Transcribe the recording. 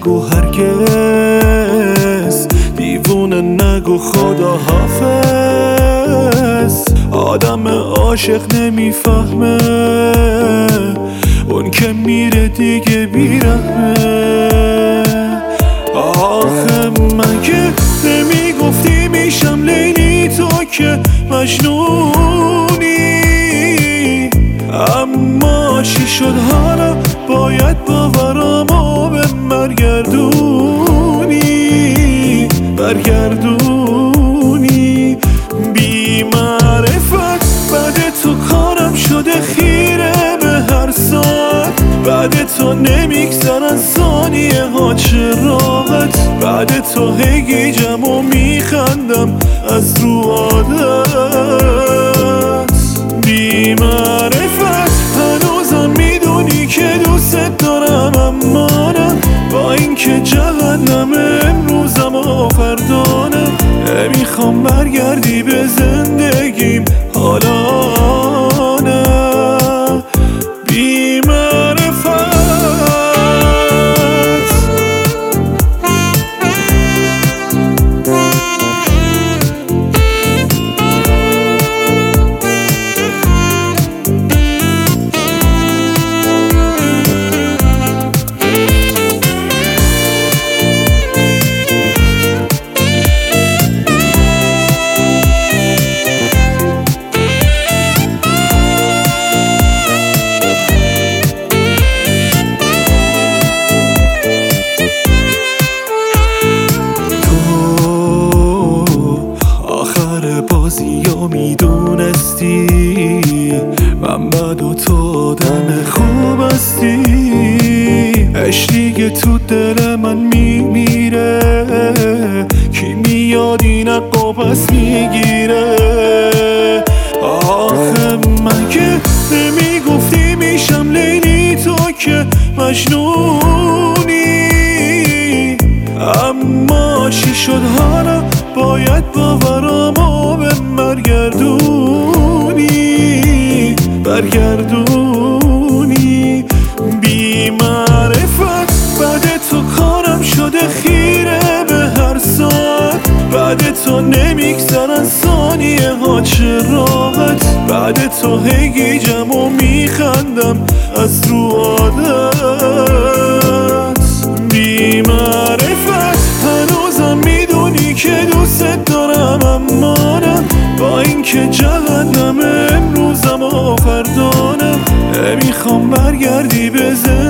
نگو هرگز، دیوونه نگو خدا حافظ. آدم عاشق نمیفهمه اون که میره دیگه بیرحمه. آخه من که نمیگفتی میشم لیلی، تو که مجنونی. اما چی شد حالا باید باورامو به برگردونی. بی معرفت بعد تو کارم شده خیره به هر ساعت. بعد تو نمیگذرن ثانیه ها چه راحت. بعد تو هی گیجم و میخندم از رو عادت. بی معرفت هنوزم میدونی که دوست دارم، اما نه با اینکه جهنم امروزم و فردا نه. نمیخوام برگردی به زندگیم حالا نه. بی معرفت بازیو میدونستی من بد و تو آدم خوب هستی. عشقی تو دل من میمیره، کی میاد این عقا پس میگیره. آخه من که نمیگفتی میشم لیلی، تو که مجنونی. اما چی شد حالا باید باورامو به برگردونی. بی معرفت بعد تو کارم شده خیره به هر ساعت. بعد تو نمیگذرن ثانیه ها چه راحت. بعد تو هی گیجم و میخندم از رو عادت. بی معرفت هنوزم میدونی که دوست دارم، اما نه با اینکه جهنم امروزم و فردا نه. نمیخوام برگردی به